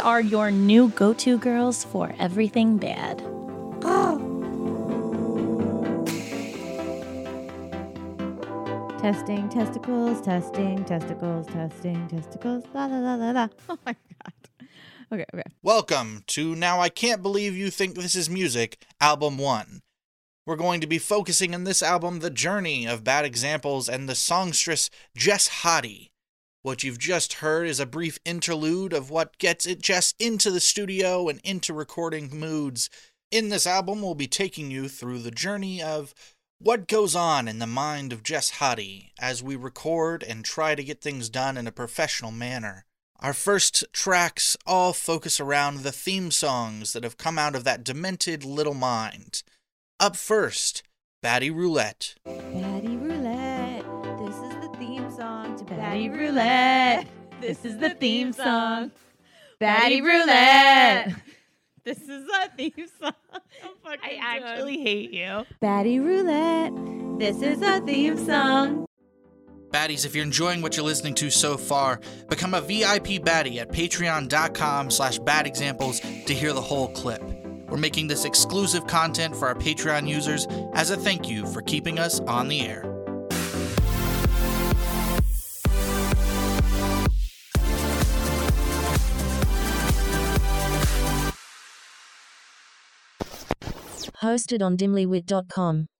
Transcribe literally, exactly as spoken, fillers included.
are your new go-to girls for everything bad. Testing testicles, testing testicles, testing testicles, la la la la la. Oh my god. Okay, okay. Welcome to Now I Can't Believe You Think This Is Music, Album one. We're going to be focusing in this album the journey of Bad Examples and the songstress Jess Hottie. What you've just heard is a brief interlude of what gets it Jess into the studio and into recording moods. In this album, we'll be taking you through the journey of what goes on in the mind of Jess Hottie as we record and try to get things done in a professional manner. Our first tracks all focus around the theme songs that have come out of that demented little mind. Up first, Batty Roulette. Batty Roulette, this is the theme song to Batty Batty Roulette. Roulette, this is the theme song. Batty Roulette, this is a theme song. I actually hate you. Batty Roulette, This is a theme song. Baddies, if you're enjoying what you're listening to so far, become a V I P baddie at patreon.com slash badexamples to hear the whole clip. We're making this exclusive content for our Patreon users as a thank you for keeping us on the air. Hosted on dimlywit dot com.